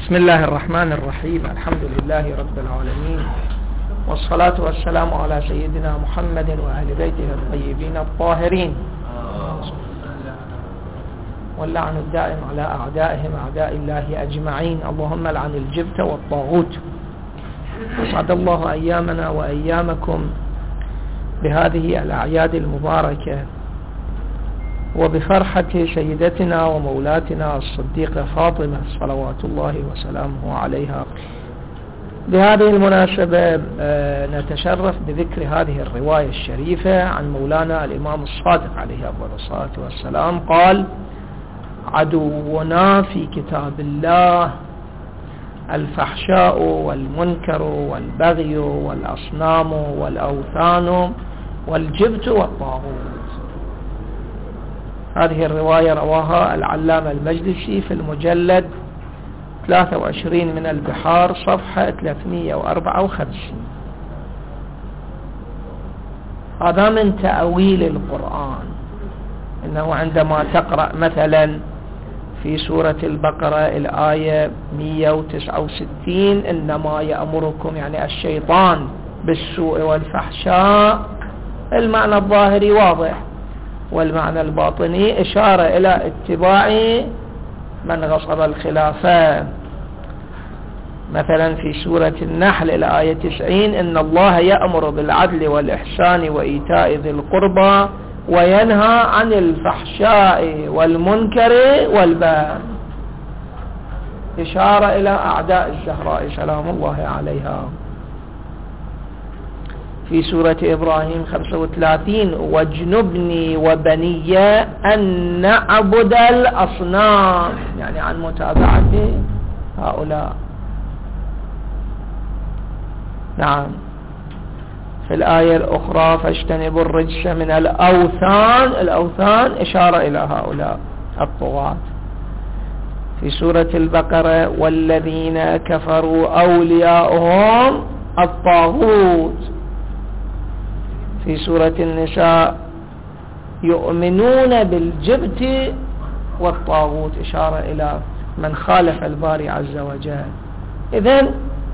بسم الله الرحمن الرحيم. الحمد لله رب العالمين، والصلاة والسلام على سيدنا محمد وأهل بيته الطيبين الطاهرين، واللعن الدائم على أعدائهم أعداء الله أجمعين. اللهم لعن الجبت والطاغوت. أسعد الله أيامنا وأيامكم بهذه الأعياد المباركة، وبفرحة سيدتنا ومولاتنا الصديقة فاطمة صلوات الله وسلامه عليها. بهذه المناسبة نتشرف بذكر هذه الرواية الشريفة عن مولانا الإمام الصادق عليه أفضل الصلاة والسلام قال: عدونا في كتاب الله الفحشاء والمنكر والبغي والأصنام والأوثان والجبت والطاغوت. هذه الرواية رواها العلامة المجلسي في المجلد 23 من البحار صفحة 354. هذا من تأويل القرآن، إنه عندما تقرأ مثلا في سورة البقرة الآية 169 إنما يأمركم يعني الشيطان بالسوء والفحشاء، المعنى الظاهري واضح، والمعنى الباطني إشارة إلى اتباع من غصب الخلافة. مثلا في سورة النحل الآية 90 إن الله يأمر بالعدل والإحسان وإيتاء ذي القربى وينهى عن الفحشاء والمنكر والبغي، إشارة إلى أعداء الزهراء سلام الله عليها. في سورة إبراهيم 35 واجنبني وبني أن نعبد الأصنام، يعني عن متابعة هؤلاء. نعم. في الآية الأخرى فاجتنبوا الرجس من الأوثان، الأوثان إشارة إلى هؤلاء الطغاة. في سورة البقرة والذين كفروا أولياؤهم الطاغوت. في سورة النساء يؤمنون بالجبت والطاغوت، إشارة إلى من خالف الباري عز وجل. إذن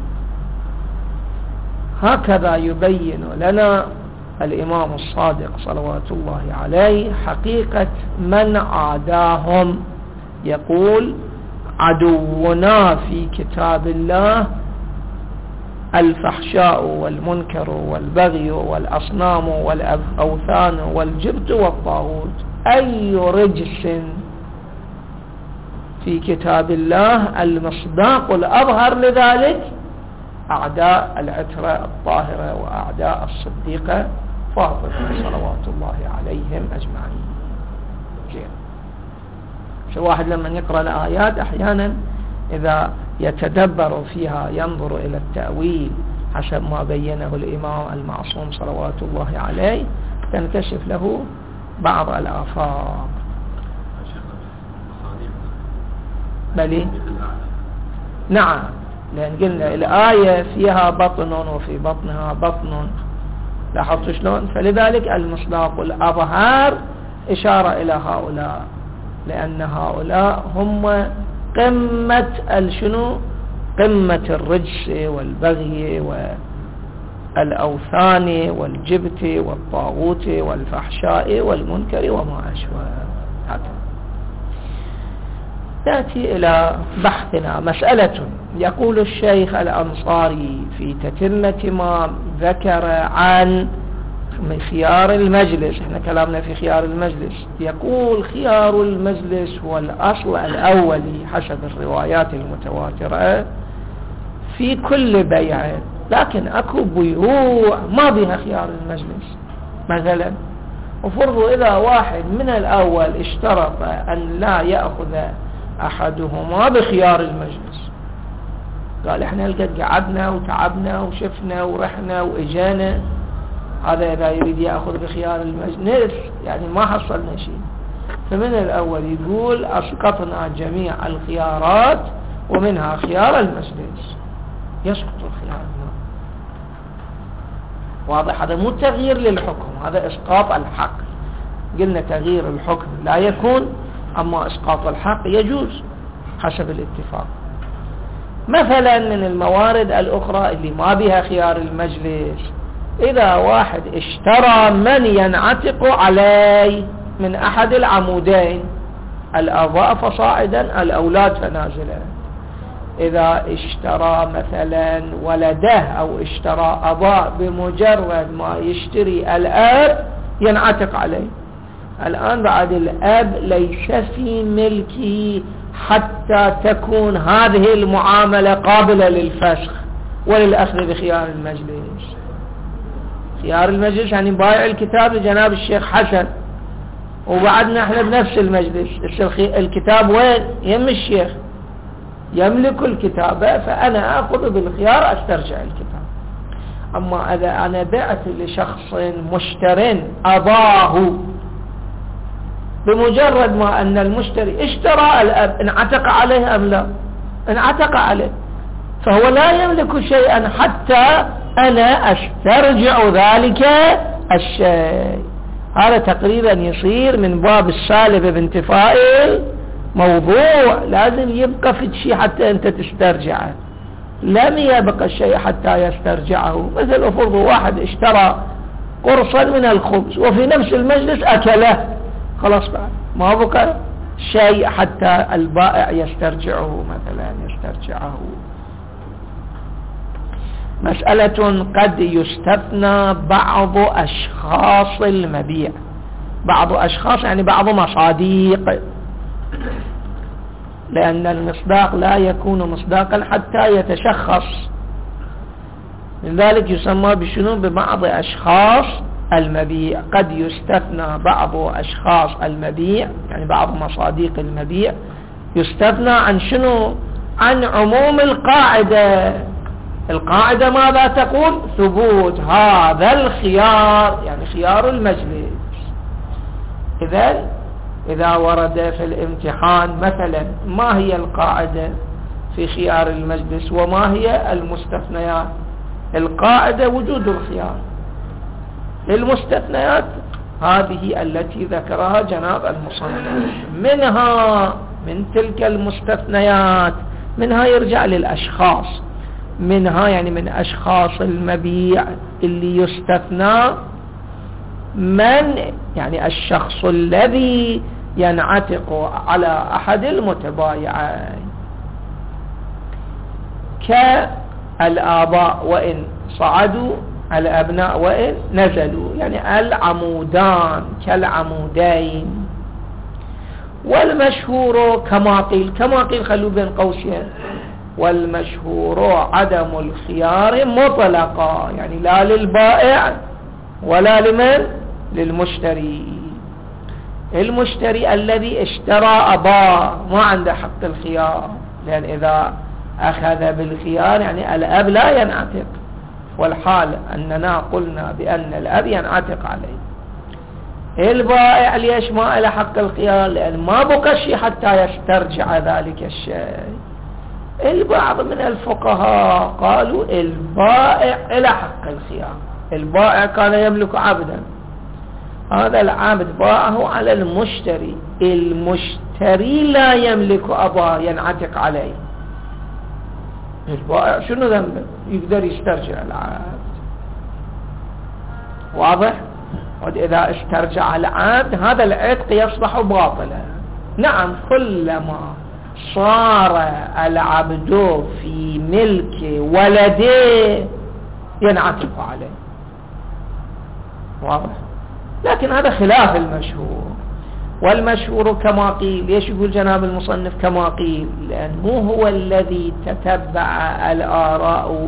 هكذا يبين لنا الإمام الصادق صلوات الله عليه حقيقة من عاداهم. يقول: عدونا في كتاب الله الفحشاء والمنكر والبغي والأصنام والأوثان والجبت والطاغوت. أي رجس في كتاب الله المصداق الأظهر لذلك أعداء العترة الطاهرة وأعداء الصديقة فاطمة صلوات الله عليهم أجمعين. شو واحد لما يقرأ الآيات أحيانا إذا يتدبر فيها ينظر إلى التأويل حسب ما بينه الإمام المعصوم صلوات الله عليه، تنكشف له بعض الآفاق. بلي نعم، لأن قلنا الآية فيها بطن وفي بطنها بطن، لاحظت شلون؟ فلذلك المصداق الأظهر إشارة إلى هؤلاء، لأن هؤلاء هم قمة الشنو؟ قمة الرجس والبغي والأوثان والجبت والطاغوت والفحشاء والمنكر وما أشبه. نأتي إلى بحثنا. مسألة يقول الشيخ الأنصاري في تتمة ما ذكر عن خيار المجلس، احنا كلامنا في خيار المجلس، يقول خيار المجلس هو الأصل الأولي حسب الروايات المتواترة في كل بيع، لكن أكو بيوع ما بها خيار المجلس. مثلا وفرضوا إذا واحد من الأول اشترط أن لا يأخذ أحدهما بخيار المجلس، قال احنا لقد قعدنا وتعبنا وشفنا ورحنا وإجانا، هذا إذا يريد يأخذ بخيار المجلس يعني ما حصلنا شيء. فمن الأول يقول أسقطنا جميع الخيارات ومنها خيار المجلس، يسقط الخيار. واضح؟ هذا مو تغيير للحكم، هذا إسقاط الحق. قلنا تغيير الحكم لا يكون، أما إسقاط الحق يجوز حسب الاتفاق. مثلا من الموارد الأخرى اللي ما بها خيار المجلس، إذا واحد اشترى من ينعتق عليه من أحد العمودين، الآباء فصاعدا الأولاد فنازلا، إذا اشترى مثلا ولده أو اشترى أباه، بمجرد ما يشتري الأب ينعتق عليه. الآن بعد الأب ليس في ملكه حتى تكون هذه المعاملة قابلة للفسخ وللأخذ بخيار المجلس. خيار المجلس يعني بايع الكتاب لجناب الشيخ حسن، وبعدنا احنا بنفس المجلس، الكتاب وين؟ يم الشيخ يملك الكتابة، فأنا أخذ بالخيار أسترجع الكتاب. أما إذا أنا بعت لشخص مشتر أباه، بمجرد ما أن المشتري اشترى الأب، انعتق عليه أم لا؟ انعتق عليه، فهو لا يملك شيئا حتى أنا أسترجع ذلك الشيء. هذا تقريبا يصير من باب السالب بانتفاء موضوع، لازم يبقى في شيء حتى أنت تسترجعه، لم يبقى الشيء حتى يسترجعه. مثل أفرض واحد اشترى قرصا من الخبز وفي نفس المجلس أكله، خلاص بعد ما بقى شيء حتى البائع يسترجعه، مثلا يسترجعه. مسألة قد يستثنى بعض أشخاص المبيع، بعض أشخاص يعني بعض مصاديق، لأن المصداق لا يكون مصداقا حتى يتشخص، لذلك يسمى بشنو؟ ببعض أشخاص المبيع. قد يستثنى بعض أشخاص المبيع يعني بعض مصاديق المبيع، يستثنى عن شنو؟ عن عموم القاعدة. القاعدة ماذا تقول؟ ثبوت هذا الخيار، يعني خيار المجلس. إذا ورد في الامتحان مثلا ما هي القاعدة في خيار المجلس وما هي المستثنيات؟ القاعدة وجود الخيار، المستثنيات هذه التي ذكرها جناب المصنف. من تلك المستثنيات منها يرجع للأشخاص، منها يعني من أشخاص المبيع اللي يستثنى من يعني الشخص الذي ينعتق على أحد المتبايعين، كالآباء وإن صعدوا، الأبناء وإن نزلوا، يعني العمودان كالعمودين. والمشهور كما قيل خلوا بين قوسين، والمشهور عدم الخيار مطلقا، يعني لا للبائع ولا لمن؟ للمشتري. المشتري الذي اشترى أباه ما عنده حق الخيار، لأن إذا أخذ بالخيار يعني الأب لا ينعتق، والحال أننا قلنا بأن الأب ينعتق عليه. البائع ليش ما له حق الخيار؟ لأن ما بقى شيء حتى يسترجع ذلك الشيء. البعض من الفقهاء قالوا البائع له حق الخيار. البائع كان يملك عبدا، هذا العبد باعه على المشتري، المشتري لا يملك أباه ينعتق عليه، البائع شنو ذنبه؟ يقدر يسترجع العبد. واضح؟ وإذا استرجع العبد هذا العتق يصبح باطلا. نعم، كلما صار العبد في ملك ولده ينعتق عليه. واضح؟ لكن هذا خلاف المشهور. والمشهور كما قيل. ليش يقول جناب المصنف كما قيل؟ لأنه هو الذي تتبع الآراء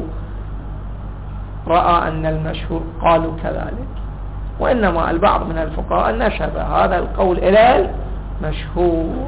رأى أن المشهور قالوا كذلك، وإنما البعض من الفقهاء نسب هذا القول إلى المشهور.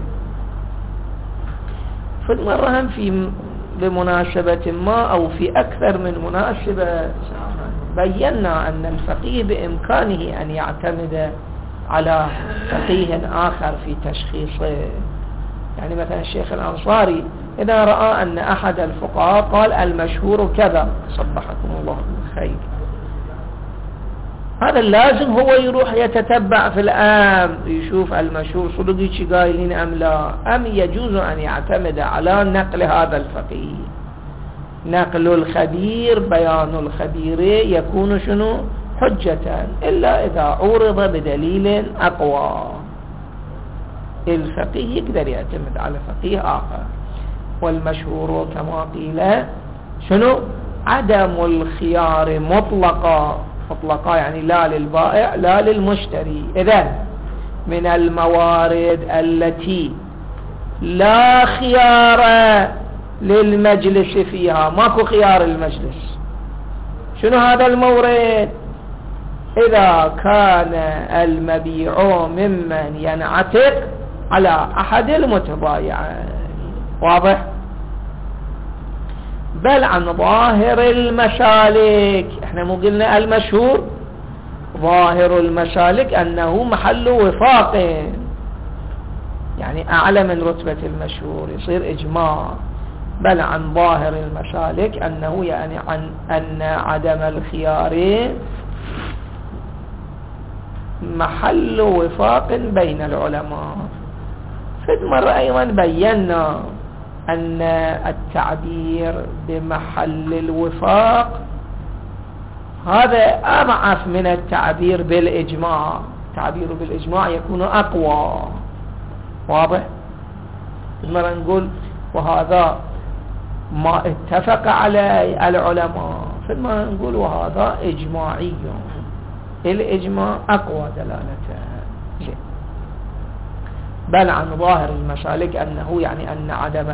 في المرة هم بمناسبة ما أو في أكثر من مناسبة بينا أن الفقيه بإمكانه أن يعتمد على فقيه آخر في تشخيصه. يعني مثلا الشيخ الأنصاري إذا رأى أن أحد الفقهاء قال المشهور كذا، صبحكم الله بالخير، هذا لازم هو يروح يتتبع في الأمر يشوف المشهور صدقي شي قايلين أم لا، أم يجوز أن يعتمد على نقل هذا الفقيه. نقل الخبير بيان الخبير يكون شنو حجة إلا إذا عورض بدليل أقوى. الفقيه يقدر يعتمد على فقيه آخر. والمشهور كما قيل شنو عدم الخيار مطلقا يعني لا للبائع لا للمشتري. إذن من الموارد التي لا خيار للمجلس فيها، ماكو خيار المجلس. شنو هذا المورد؟ إذا كان المبيع ممن ينعتق على أحد المتبايعين. واضح؟ بل عن ظاهر المسالك، احنا مو قلنا المشهور ظاهر المسالك أنه محل وفاق، يعني أعلى من رتبة المشهور، يصير إجماع. بل عن ظاهر المسالك أنه يعني عن أن عدم الخيار محل وفاق بين العلماء. فد مرة أيضا بينا أن التعبير بمحل الوفاق هذا أضعف من التعبير بالإجماع. التعبير بالإجماع يكون أقوى. واضح؟ فد مرة نقول وهذا ما اتفق عليه العلماء، فد مرة نقول وهذا إجماعي. الإجماع أقوى دلالته. بل عن ظاهر المسالك أنه يعني أن عدم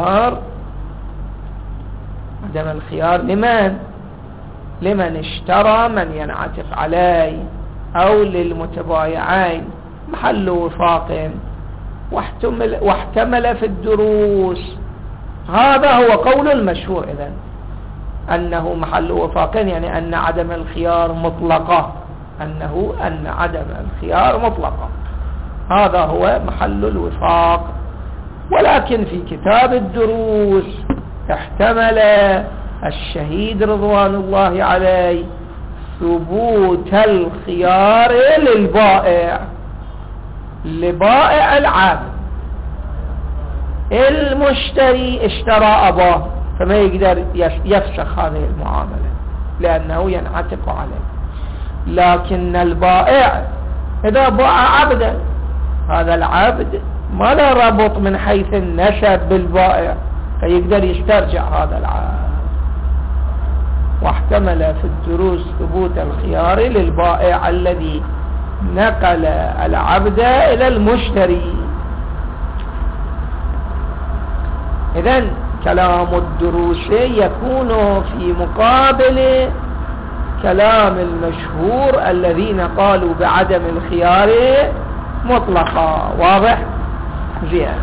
الخيار لمن اشترى من ينعتق عليه أو للمتبايعين محل وفاق واحتمل في الدروس. هذا هو قول المشهور. إذن أنه محل وفاق يعني أن عدم الخيار مطلقة، أن عدم الخيار مطلقة، هذا هو محل الوفاق. ولكن في كتاب الدروس احتمل الشهيد رضوان الله عليه ثبوت الخيار لبائع العبد. المشتري اشترى أباه فما يقدر يفسخ هذه المعاملة لأنه ينعتق عليه، لكن البائع إذا باع عبدا هذا العبد ما له ربط من حيث النسب بالبائع فيقدر يسترجع هذا العبد. واحتمل في الدروس ثبوت الخيار للبائع الذي نقل العبد إلى المشتري. إذن كلام الدروس يكون في مقابل كلام المشهور الذين قالوا بعدم الخيار مطلقا. واضح؟ زين.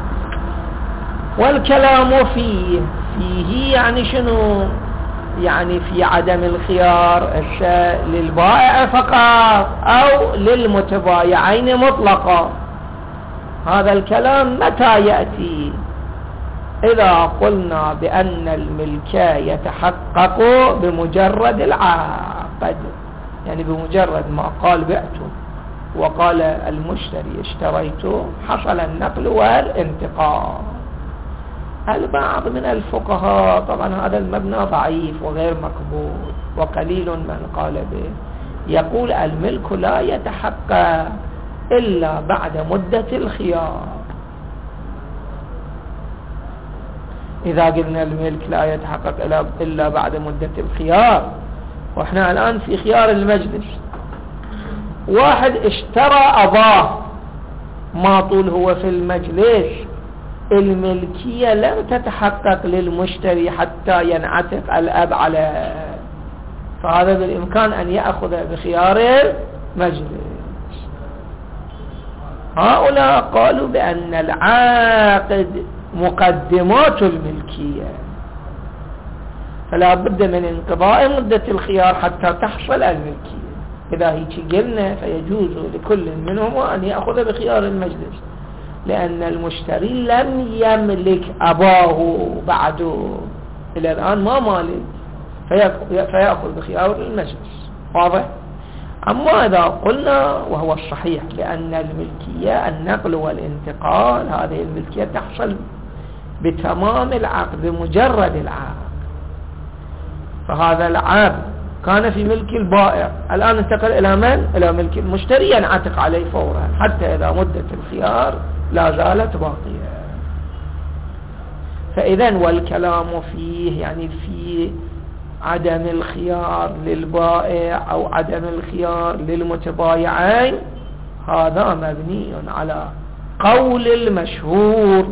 والكلام فيه يعني شنو؟ يعني في عدم الخيار للبائع فقط أو للمتبايعين مطلقا. هذا الكلام متى يأتي؟ إذا قلنا بأن الملكية يتحقق بمجرد العقد، يعني بمجرد ما قال بعته وقال المشتري اشتريته حصل النقل والانتقال. البعض من الفقهاء طبعا هذا المبنى ضعيف وغير مقبول وقليل من قال به، يقول الملك لا يتحقق إلا بعد مدة الخيار. إذا قلنا الملك لا يتحقق إلا بعد مدة الخيار، وإحنا الآن في خيار المجلس، واحد اشترى أباه ما طول هو في المجلس، الملكية لم تتحقق للمشتري حتى ينعتق الأب عليه، فهذا بالإمكان أن يأخذ بخيار المجلس. هؤلاء قالوا بأن العاقد مقدمات الملكية، فلا بد من انقضاء مدة الخيار حتى تحصل الملكية. إذا هيك قلنا فيجوز لكل منهم أن يأخذ بخيار المجلس، لأن المشتري لم يملك أباه بعده إلى الآن ما مالك، فيأخذ بخيار المجلس. واضح؟ أما إذا قلنا وهو الصحيح بأن الملكية النقل والانتقال هذه الملكية تحصل بتمام العقد بمجرد العقد، فهذا العبد كان في ملك البائع الآن انتقل إلى من؟ إلى ملك المشتري، ينعتق عليه فورا حتى إذا مدة الخيار لا زالت باقية. فإذن والكلام فيه يعني في عدم الخيار للبائع أو عدم الخيار للمتبايعين، هذا مبني على قول المشهور.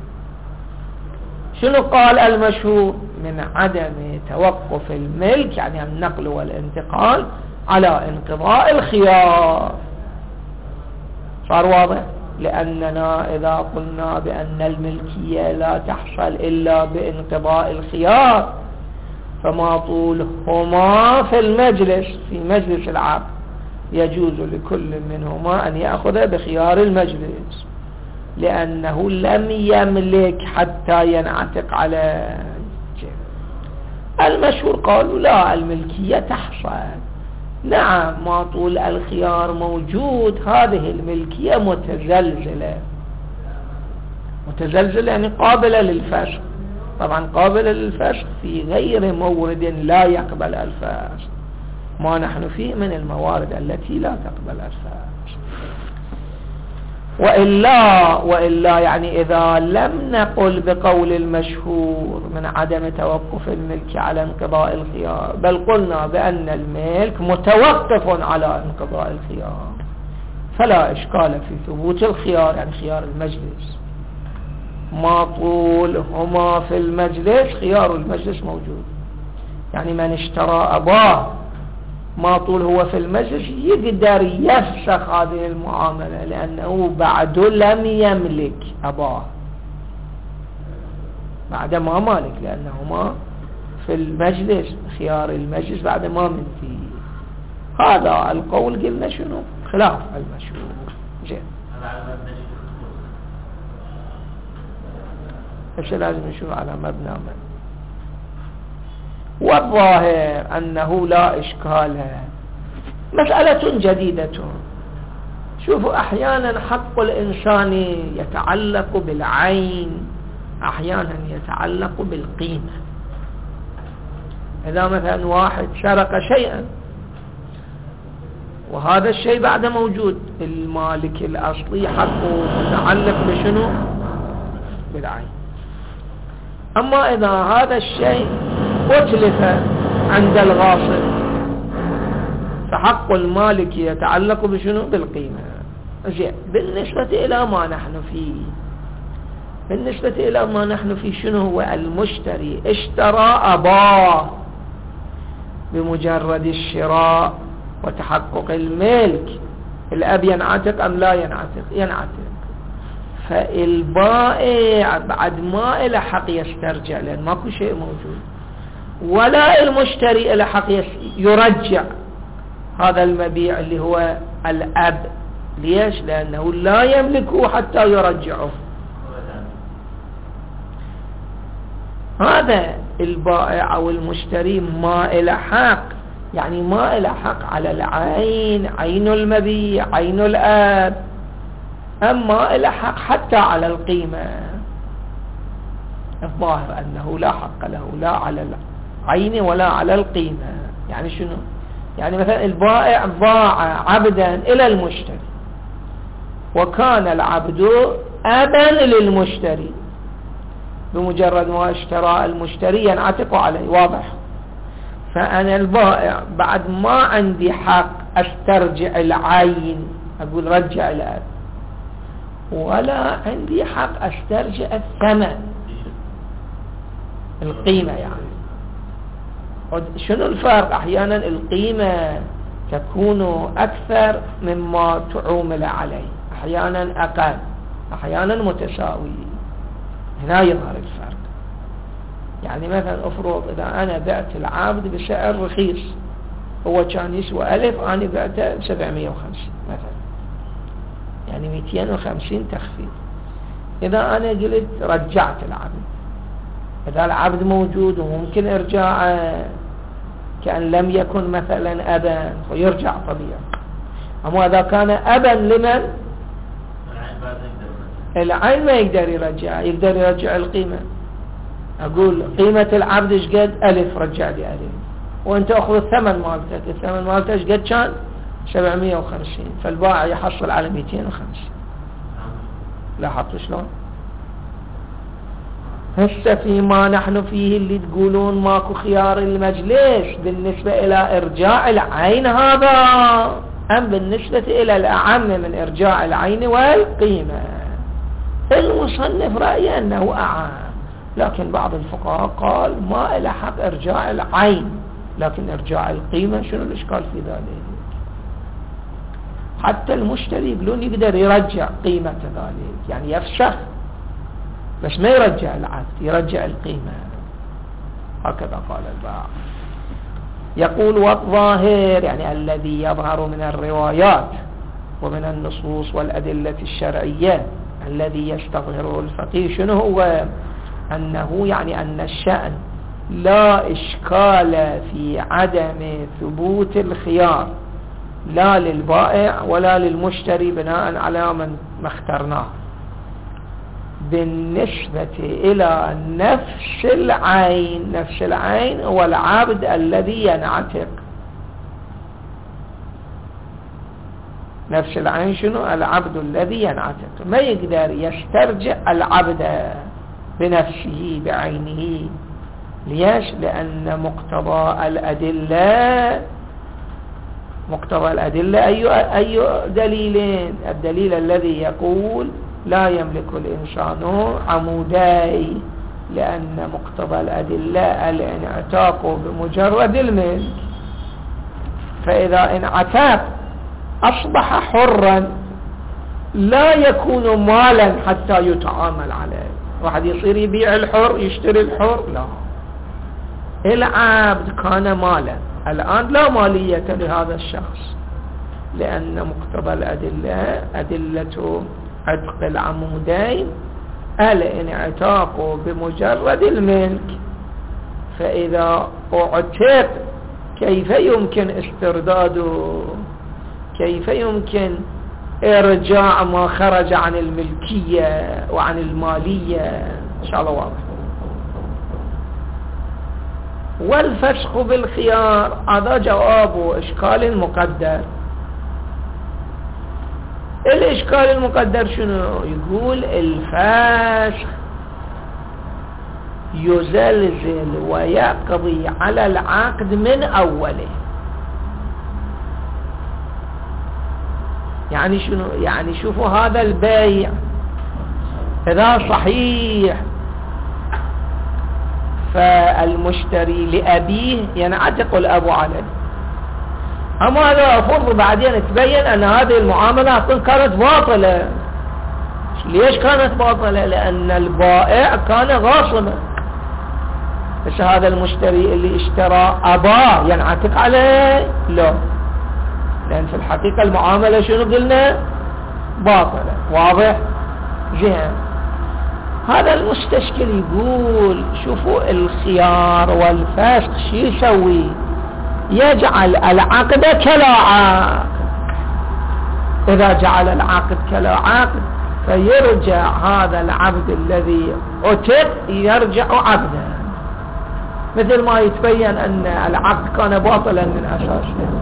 شنو قال المشهور؟ من عدم توقف الملك يعني النقل والانتقال على انقضاء الخيار. صار واضح؟ لأننا إذا قلنا بأن الملكية لا تحصل إلا بانقضاء الخيار، فما طول هما في المجلس في مجلس العقد يجوز لكل منهما أن يأخذ بخيار المجلس، لأنه لم يملك حتى ينعتق على المشهور. قالوا لا، الملكية تحصل، نعم ما طول الخيار موجود، هذه الملكية متزلزلة يعني قابلة للفسخ. طبعا قابلة للفسخ في غير مورد لا يقبل الفسخ، ما نحن فيه من الموارد التي لا تقبل الفسخ. وإلا يعني إذا لم نقل بقول المشهور من عدم توقف الملك على انقضاء الخيار، بل قلنا بأن الملك متوقف على انقضاء الخيار، فلا إشكال في ثبوت الخيار يعني خيار المجلس. ما طول هما في المجلس خيار المجلس موجود، يعني من اشترى أباه ما طول هو في المجلس يقدر يفسخ هذه المعاملة، لأنه بعد لم يملك أباه، بعد ما مالك، لأنهما في المجلس خيار المجلس بعد ما منتهي. هذا القول قلنا شنو؟ خلاف المشهور. زين، ايش لازم نشوف على مبنى من؟ والظاهر أنه لا إشكال. مسألة جديدة. شوفوا، أحيانا حق الإنسان يتعلق بالعين، أحيانا يتعلق بالقيمة. إذا مثلا واحد سرق شيئا وهذا الشيء بعد موجود، المالك الأصلي حقه متعلق بشنو؟ بالعين. أما إذا هذا الشيء أتلف عند الغاصب فحق المالك يتعلق بشنو؟ بالقيمة. زين، بالنسبة إلى ما نحن فيه شنو هو؟ المشتري اشترى أباه بمجرد الشراء وتحقق الملك، الأب ينعتق أم لا ينعتق؟ ينعتق. فالبائع بعد ما إلى حق يسترجع، لأن ماكو شيء موجود، ولا المشتري إلى حق يرجع هذا المبيع اللي هو الأب. ليش؟ لأنه لا يملكه حتى يرجعه. هذا البائع أو المشتري ما إلى حق، يعني ما إلى حق على العين، عين المبيع، عين الأب، أما إلى حق حتى على القيمة. الظاهر أنه لا حق له لا على العين ولا على القيمة. يعني شنو؟ يعني مثلا البائع باع عبدا إلى المشتري وكان العبد أبا للمشتري، بمجرد ما اشترى المشتري ينعتق عليه. واضح؟ فأنا البائع بعد ما عندي حق أسترجع العين، أقول رجع الأب، ولا عندي حق أسترجع الثمن، القيمة. يعني شنو الفرق؟ أحيانا القيمة تكون أكثر مما تعومل عليه، أحيانا أقل، أحيانا متساوي. هنا يظهر الفرق. يعني مثلا أفرض إذا أنا بعت العبد بسعر رخيص، هو كان يسوى 1000، أنا بعته 750 مثلا، يعني 250 تخفيض. إذا أنا قلت رجعت العبد، إذا العبد موجود وممكن إرجاعه كأن لم يكن مثلا أبا، ويرجع طبيعي، أما إذا كان أبا لمن؟ العين ما يقدر يرجع، يقدر يرجع القيمة. أقول قيمة العبد إيش قد؟ ألف، رجع لي ألف، وأنت أخذ الثمن مالتك، الثمن مالتك إيش قد كان؟ 750، فالبائع يحصل على 250. لاحظتوا شلون؟ هسه فيما نحن فيه اللي تقولون ماكو خيار المجلس بالنسبة إلى إرجاع العين هذا، أم بالنسبة إلى الأعم من إرجاع العين والقيمة؟ المصنف رأي أنه أعم، لكن بعض الفقهاء قال ما إلى حق إرجاع العين، لكن إرجاع القيمة شنو الإشكال في ذلك؟ حتى المشتري يقولون يقدر يرجع قيمة ذلك، يعني يفسخ بس ما يرجع العقد، يرجع القيمة. هكذا قال البائع. يقول والظاهر يعني الذي يظهر من الروايات ومن النصوص والأدلة الشرعية الذي يستظهره الفقيه شنو هو؟ أنه يعني أن الشأن لا إشكال في عدم ثبوت الخيار لا للبائع ولا للمشتري بناء على ما اخترناه بالنسبة إلى نفس العين. نفس العين هو العبد الذي ينعتق. نفس العين شنو؟ العبد الذي ينعتق، ما يقدر يسترجع العبد بنفسه بعينه. ليش؟ لأن مقتضى الأدلة أي دليلين؟ الدليل الذي يقول لا يملك الإنسان عمودي، لأن مقتضى الأدلة الانعتاق بمجرد الملك، فإذا انعتاق أصبح حرا لا يكون مالا حتى يتعامل عليه. واحد يصير يبيع الحر يشتري الحر؟ لا، العبد كان مالا، الآن لا مالية لهذا الشخص، لأن مقتضى الأدلة أدلة عتق العمودين الانعتاق بمجرد الملك. فإذا اعتق كيف يمكن استرداده؟ كيف يمكن إرجاع ما خرج عن الملكية وعن المالية؟ إن شاء الله واضح. والفسخ بالخيار هذا جواب إشكال مقدر. الإشكال المقدر شنو؟ يقول الفسخ يزلزل ويقضي على العقد من أوله. يعني شنو؟ يعني شوفوا هذا البيع إذا صحيح فالمشتري لأبيه ينعتق الأب عليه، أما هذا أفضل بعدين تبين أن هذه المعاملة كانت باطلة. ليش كانت باطلة؟ لأن البائع كان غاصبا، بس هذا المشتري اللي اشترى أباه ينعتق عليه؟ لا، لأن في الحقيقة المعاملة شنو قلنا؟ باطلة. واضح؟ زين. هذا المستشكل يقول شوفوا الخيار والفسخ شو يسوي؟ يجعل العقد كلا عقد. إذا جعل العقد كلا عقد فيرجع هذا العبد الذي عتق يرجع عبدا، مثل ما يتبين أن العقد كان باطلا من أساسه.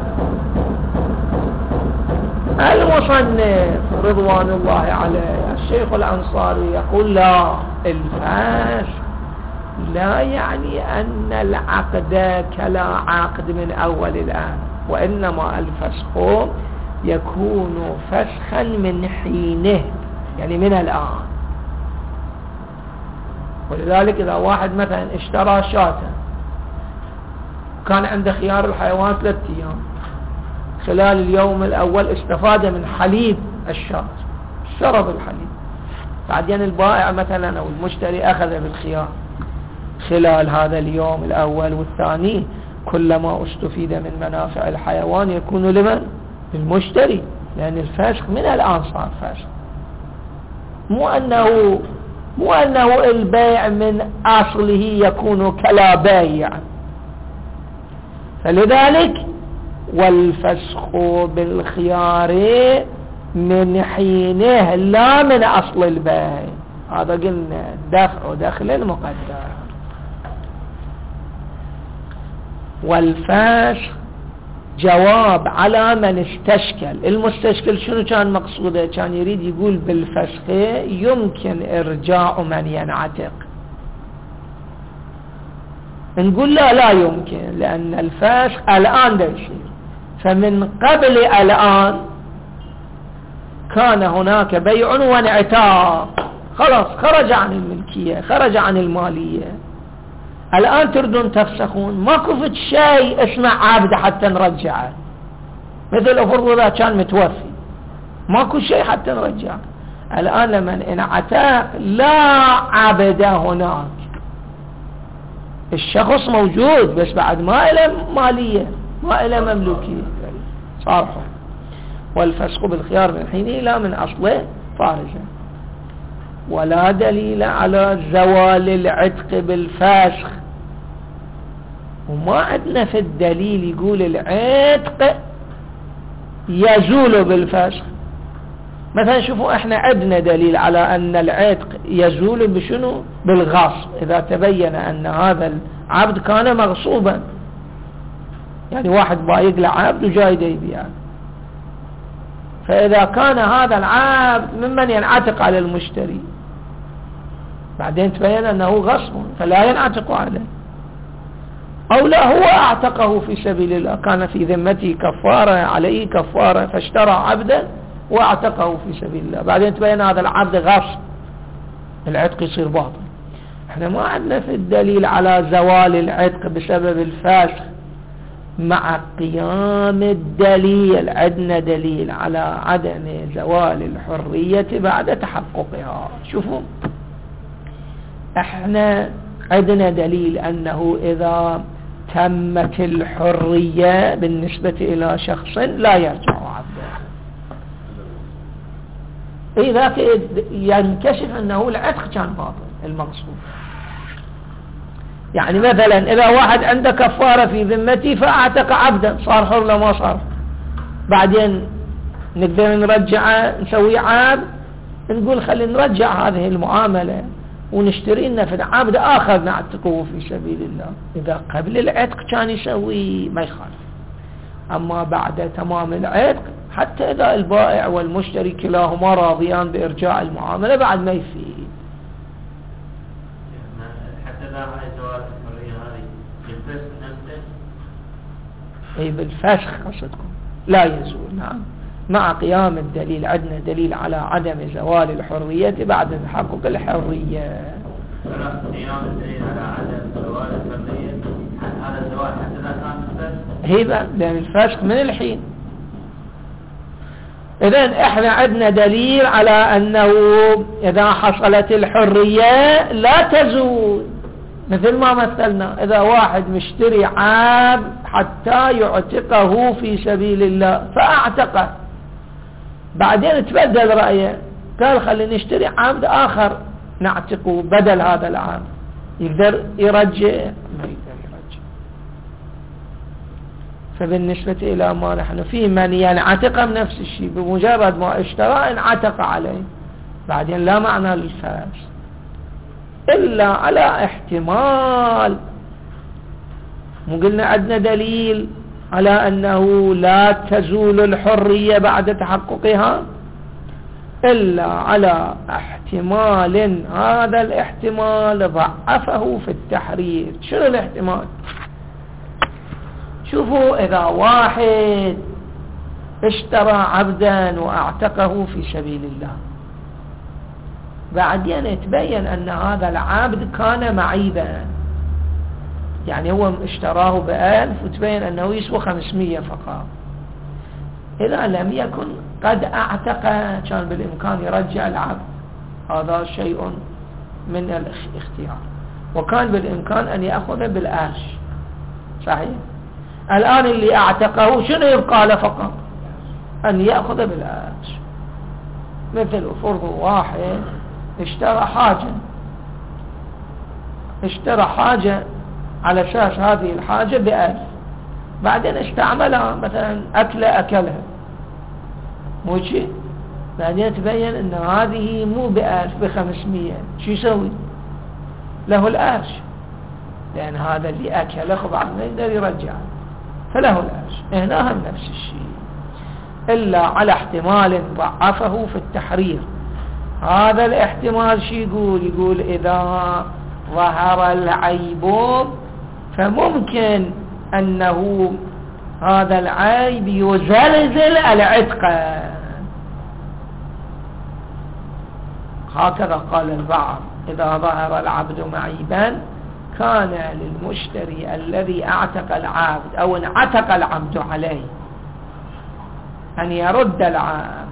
المصنف رضوان الله عليه الشيخ الأنصاري يقول لا، الفسخ لا يعني أن العقد كلا عقد من أول الآن، وإنما الفسخ يكون فسخا من حينه، يعني من الآن. ولذلك إذا واحد مثلا اشترى شاة كان عنده خيار الحيوان 3 أيام، خلال اليوم الأول استفاد من حليب الشاة، شرب الحليب، بعدين البائع مثلا أو المشتري أخذ بالخيار خلال هذا اليوم الأول والثاني، كلما استفيد من منافع الحيوان يكون لمن؟ للمشتري، لأن الفسخ من الآن صار فسخ، مو أنه البيع من أصله يكون كلا بيع. فلذلك والفسخ بالخيار من حينه لا من أصل البيع. هذا قلنا دفع دخل المقدر. والفسخ جواب على من استشكل. المستشكل شنو كان مقصوده؟ كان يريد يقول بالفسخ يمكن إرجاع من ينعتق. نقول لا يمكن، لأن الفسخ الآن ده يصير، فمن قبل الآن كان هناك بيع وانعتاق، خلاص خرج عن الملكية، خرج عن المالية. الآن تردون تفسخون، ماكو فد شيء اسمه عبد حتى نرجعه. مثل أفرض إذا كان متوفي ماكو شيء حتى نرجعه. الآن لمن انعتاق لا عبد هناك، الشخص موجود بس بعد ما إلى مالية، ما إلى مملوكية، صار حر. والفسخ بالخيار من حينه لا من أصله فارجة. ولا دليل على زوال العتق بالفسخ. وما عندنا في الدليل يقول العتق يزول بالفسخ. مثلا شوفوا احنا عندنا دليل على ان العتق يزول بشنو؟ بالغصب، اذا تبين ان هذا العبد كان مغصوبا، يعني واحد بايق له عبد وجاي يبيعه، فاذا كان هذا العبد ممن ينعتق على المشتري بعدين تبين انه غصب فلا ينعتق عليه، او لا هو اعتقه في سبيل الله، كان في ذمته كفارة، عليه كفارة فاشترى عبدا واعتقه في سبيل الله، بعدين تبين هذا العبد غصب، العتق يصير باطل. احنا ما عندنا في الدليل على زوال العتق بسبب الفسخ مع قيام الدليل. عندنا دليل على عدم زوال الحرية بعد تحققها. شوفوا احنا عندنا دليل انه اذا تمت الحرية بالنسبة الى شخص لا يرجع عبده، اذا ينكشف انه العتق كان باطل المقصود. يعني مثلا اذا واحد عنده كفارة في ذمتي فاعتق عبدا، صار حر ولا ما صار؟ بعدين نقدر نرجعه نسوي عبد، نقول خلي نرجع هذه المعاملة ونشتري لنا في عبد آخر نعتقه في سبيل الله. إذا قبل العتق كان يسوي ما يخالف، أما بعد تمام العتق حتى إذا البائع والمشتري كلاهما راضيان بإرجاع المعاملة بعد ما يفيد. حتى لا زوال الحرية هذه بالفسخ نفسه؟ أي بالفسخ قصدكم لا يزول. نعم، مع قيام الدليل. عندنا دليل على عدم زوال الحرية بعد تحقق الحرية. قيام الدليل على عدم زوال الحرية، هذا الزوال حتى لا كان الفسخ هيبة، لأن الفسخ من الحين. إذن احنا عندنا دليل على أنه إذا حصلت الحرية لا تزول، مثل ما مثلنا إذا واحد مشتري عبد حتى يعتقه في سبيل الله فأعتقه، بعدين تبدل رأيه قال خلينا نشتري عبد آخر نعتقه بدل هذا العبد، يقدر يرجع؟ ما يقدر يرجع. فبالنسبة إلى ما نحن فيه من ينعتق بنفس الشيء، بمجرد ما اشترى انعتق عليه، بعدين لا معنى للفاس إلا على احتمال. مو قلنا عندنا دليل على أنه لا تزول الحرية بعد تحققها إلا على احتمال، هذا الاحتمال ضعفه في التحرير. شنو الاحتمال؟ شوفوا إذا واحد اشترى عبدا واعتقه في سبيل الله، بعدين يتبين أن هذا العبد كان معيبا، يعني هو اشتراه ب1000 وتبين أنه يسوى 500 فقط، إذا لم يكن قد اعتق كان بالإمكان يرجع العبد، هذا شيء من الاختيار، وكان بالإمكان أن يأخذ بالآش. صحيح؟ الآن اللي اعتقه شنو يبقى له فقط؟ أن يأخذ بالآش. مثل فرض واحد اشترى حاجة على أساس هذه الحاجة ب1000، بعدين استعملها مثلا أكلة أكلها مو شيء، بعدين تبين أن هذه مو ب1000 ب500، شو يسوي؟ له الأرش، لأن هذا اللي أكله بعد ما يقدر يرجع، فله الأرش. هنا هم نفس الشيء، إلا على احتمال ضعفه في التحرير. هذا الاحتمال شو يقول إذا ظهر العيب فممكن أنه هذا العيب يزلزل العتق، هكذا قال البعض. إذا ظهر العبد معيبا كان للمشتري الذي اعتق العبد أو انعتق العبد عليه أن يرد العبد.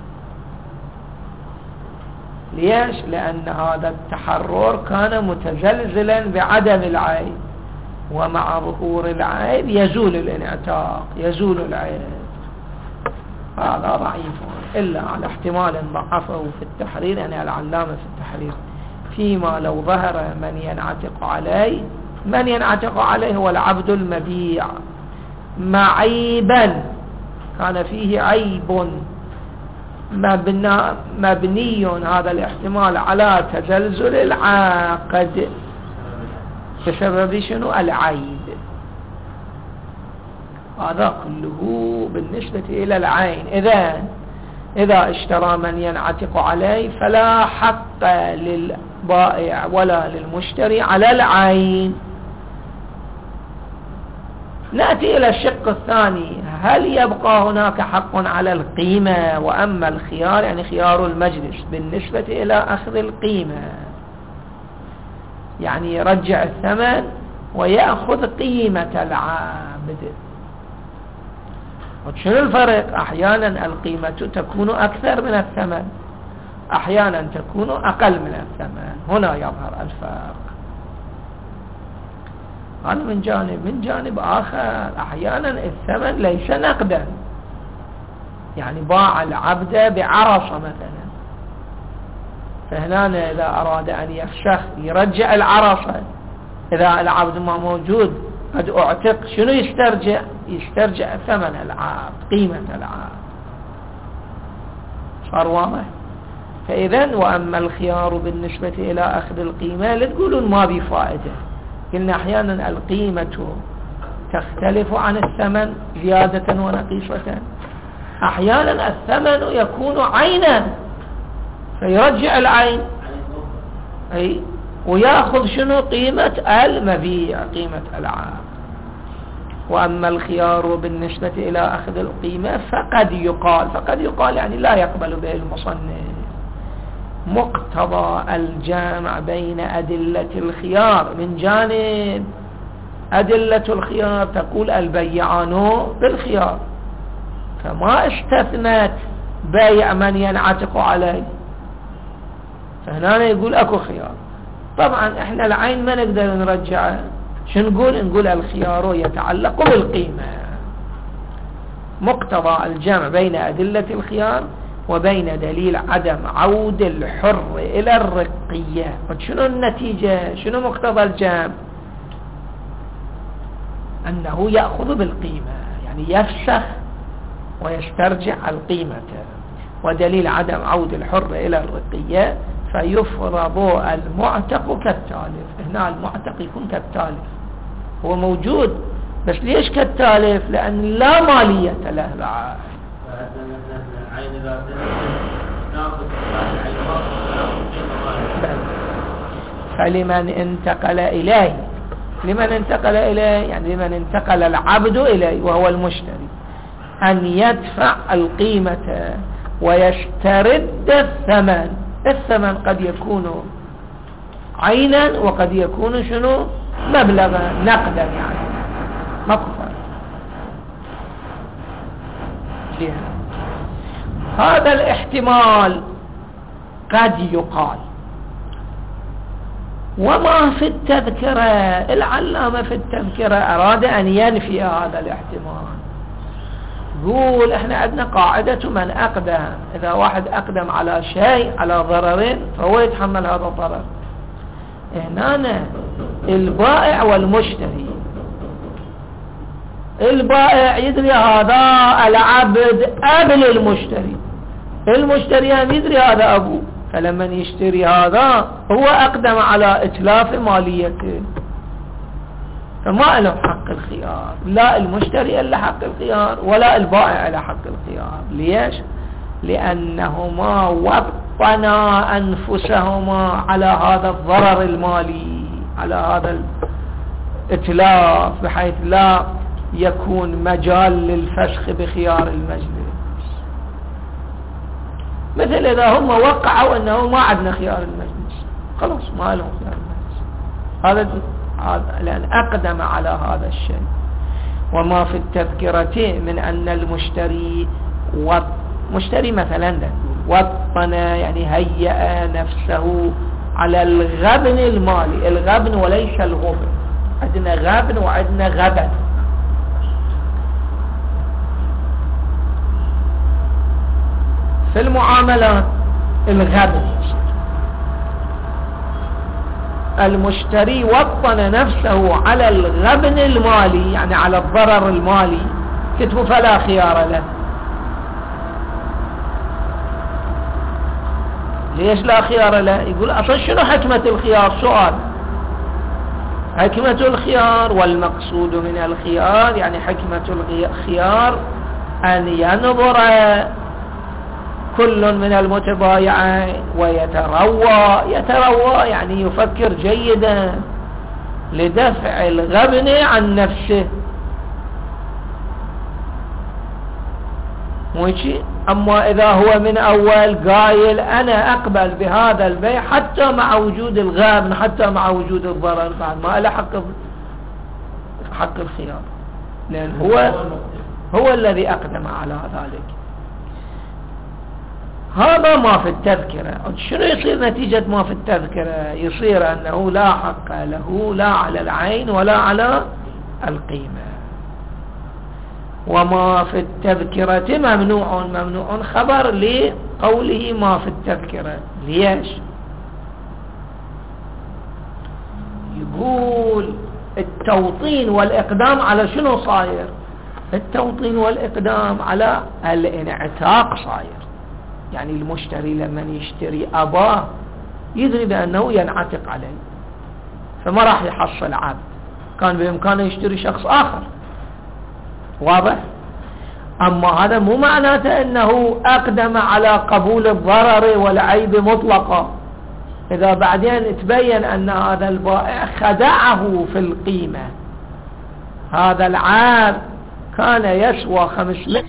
ليش؟ لأن هذا التحرر كان متزلزلا بعدم العيب، ومع ظهور العيب يزول الانعتاق، يزول العيب. هذا ضعيف إلا على احتمال ضعفه في التحرير، يعني العلامة في التحرير، فيما لو ظهر من ينعتق عليه. من ينعتق عليه هو العبد المبيع معيبا، كان فيه عيب مبني هذا الاحتمال على تزلزل العاقد بسبب شنو؟ العيب. هذا كله بالنسبة إلى العين. إذا اشترى من ينعتق عليه فلا حق للبائع ولا للمشتري على العين. نأتي إلى الشق الثاني، هل يبقى هناك حق على القيمة؟ وأما الخيار يعني خيار المجلس بالنسبة إلى أخذ القيمة، يعني يرجع الثمن ويأخذ قيمة العابد. وشنو الفرق؟ أحيانا القيمة تكون أكثر من الثمن، أحيانا تكون أقل من الثمن، هنا يظهر الفرق. هذا من جانب آخر أحيانا الثمن ليس نقدا، يعني باع العبد بعرصة مثلا، فهنا إذا أراد أن يفسخ يرجع العرصة، إذا العبد ما موجود قد أعتق، شنو يسترجع ثمن العبد، قيمة العبد. صار واضح؟ فإذن وأما الخيار بالنسبة إلى أخذ القيمة، لا تقولون ما بفائدة. قلنا أحيانا القيمة تختلف عن الثمن زيادة ونقيصة، أحيانا الثمن يكون عينا فيرجع العين أي ويأخذ شنو؟ قيمة المبيع، قيمة العام. وأما الخيار بالنسبة إلى أخذ القيمة فقد يقال يعني لا يقبل به المصنف مقتضى الجامع بين أدلة الخيار. من جانب أدلة الخيار تقول البيعان بالخيار، فما استثنت بيع من ينعتق عليه، فهنا يقول أكو خيار. طبعا احنا العين ما نقدر نرجعه، شو نقول الخيار يتعلق بالقيمة. مقتضى الجمع بين أدلة الخيار وبين دليل عدم عود الحر إلى الرقية. شنو النتيجة؟ شنو مقتضى الجمع؟ أنه يأخذ بالقيمة، يعني يفسخ ويسترجع القيمة. ودليل عدم عود الحر إلى الرقية فيفرض المعتق كالتالف. هنا المعتق يكون كالتالف، هو موجود بس ليش كالتالف؟ لأن لا مالية له بعد. فلمن انتقل إليه، يعني لمن انتقل العبد إليه وهو المشتري أن يدفع القيمة ويسترد الثمن. الثمن قد يكون عينا وقد يكون شنو؟ مبلغا نقدا، يعني مقفى. هذا الاحتمال قد يقال. وما في التذكرة، العلامة في التذكرة أراد أن ينفي هذا الاحتمال. يقول احنا عندنا قاعدة من أقدم، إذا واحد أقدم على شيء على ضررين فهو يتحمل هذا الضرر. هنا البائع والمشتري البائع يدري هذا العبد قبل المشتري هم يدري هذا أبوه، فلما يشتري هذا هو أقدم على إتلاف ماليته، فما له حق الخيار، لا المشتري إلا حق الخيار ولا البائع إلا حق الخيار. ليش؟ لأنهما وطنا أنفسهما على هذا الضرر المالي، على هذا الإتلاف، بحيث لا يكون مجال للفسخ بخيار المجلس. مثل إذا هم وقعوا أنه ما عندنا خيار المجلس، خلاص ما لهم خيار المجلس، هذا لأن أقدم على هذا الشيء. وما في التذكرة من أن مشتري مثلا وطن يعني هيأ نفسه على الغبن المالي، الغبن وليس الغبن، عندنا غبن وعندنا غبن. في المعاملات الغبن، المشتري وطن نفسه على الغبن المالي يعني على الضرر المالي، كتبه فلا خيار له. ليش لا خيار له؟ يقول أصلا شنو حكمة الخيار؟ سؤال. حكمة الخيار والمقصود من الخيار يعني حكمة الخيار أن ينظر كل من المتبايعين ويتروى يعني يفكر جيدا لدفع الغبن عن نفسه، موشي. أما إذا هو من أول قايل أنا أقبل بهذا البيع حتى مع وجود الغبن، حتى مع وجود الضرر، بعد ما له حق الخيار، لأن هو الذي أقدم على ذلك. هذا ما في التذكرة. شنو يصير نتيجة ما في التذكرة؟ يصير أنه لا حق له لا على العين ولا على القيمة. وما في التذكرة ممنوع خبر لقوله ما في التذكرة. ليش؟ يقول التوطين والإقدام على شنو صاير؟ التوطين والإقدام على الانعتاق صاير. يعني المشتري لما يشتري أباه يدري بأنه ينعتق عليه، فما راح يحصل عبد، كان بإمكانه يشتري شخص آخر، واضح؟ أما هذا مو معناته أنه أقدم على قبول الضرر والعيب مطلقا. إذا بعدين تبين أن هذا البائع خدعه في القيمة، هذا العاب كان يسوى 500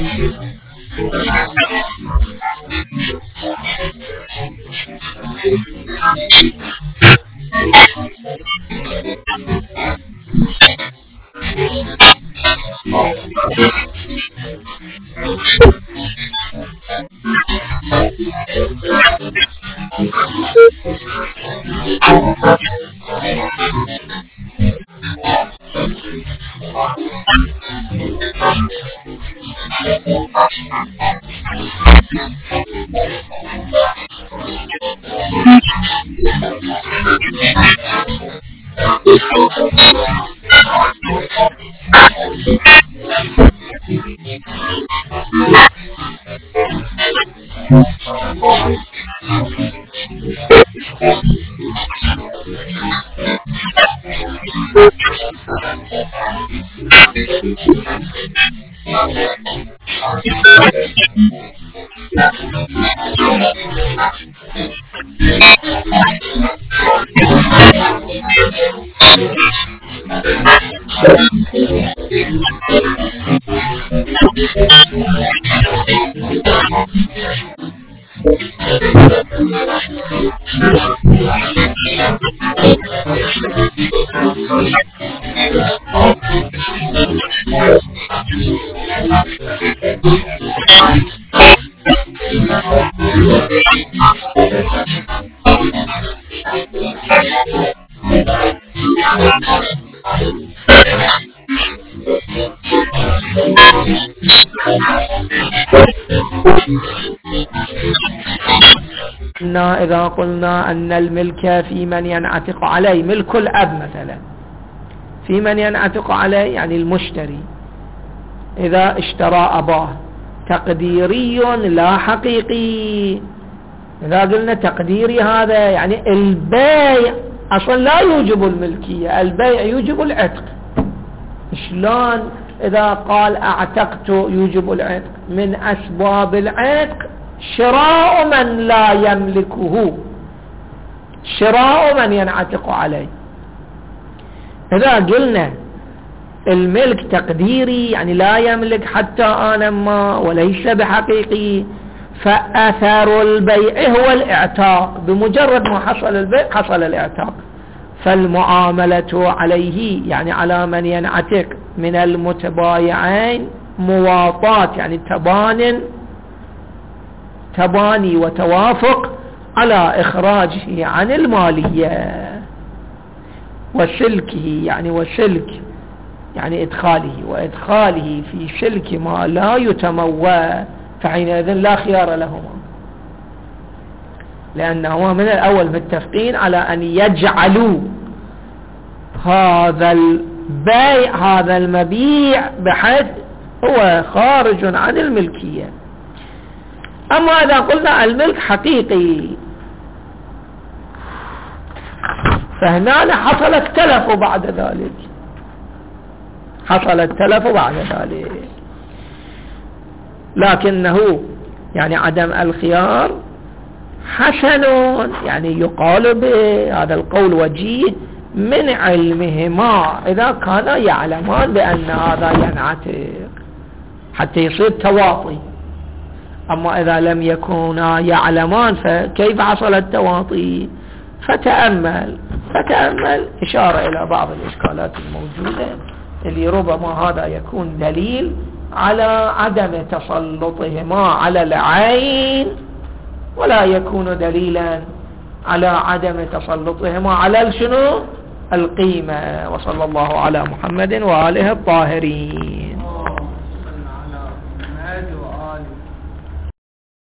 إذا قلنا أن الملك في من ينعتق عليه، ملك الأب مثلا في من ينعتق عليه يعني المشتري، إذا اشترى أباه تقديري لا حقيقي. إذا قلنا تقديري هذا يعني البيع أصلا لا يوجب الملكية، البيع يوجب العتق. شلون إذا قال أعتقت يوجب العتق؟ من أسباب العتق شراء من لا يملكه، شراء من ينعتق عليه. إذا قلنا الملك تقديري يعني لا يملك حتى آن ما وليس بحقيقي، فأثر البيع هو الاعتاق، بمجرد ما حصل البيع حصل الاعتاق. فالمعاملة عليه يعني على من ينعتق من المتبايعين مواطاة، يعني تباني وتوافق على إخراجه عن المالية، وسلكه يعني وسلك يعني وإدخاله في سلك ما لا يتموى، فحينئذ لا خيار لهما، لأنهما من الأول متفقين على أن يجعلوا هذا البيع هذا المبيع بحيث هو خارج عن الملكية. أما إذا قلنا الملك حقيقي فهنا حصل التلف بعد ذلك، لكنه يعني عدم الخيار حسن، يعني يقال به هذا القول وجيه من علمهما إذا كانا يعلمان بأن هذا ينعتق حتى يصير تواطي. أما إذا لم يكونا يعلمان فكيف حصل التواطي؟ فتأمل إشارة إلى بعض الإشكالات الموجودة اللي ربما هذا يكون دليل على عدم تسلطهما على العين، ولا يكون دليلا على عدم تسلطهما على القيمة. وصلى الله على محمد وآله الطاهرين.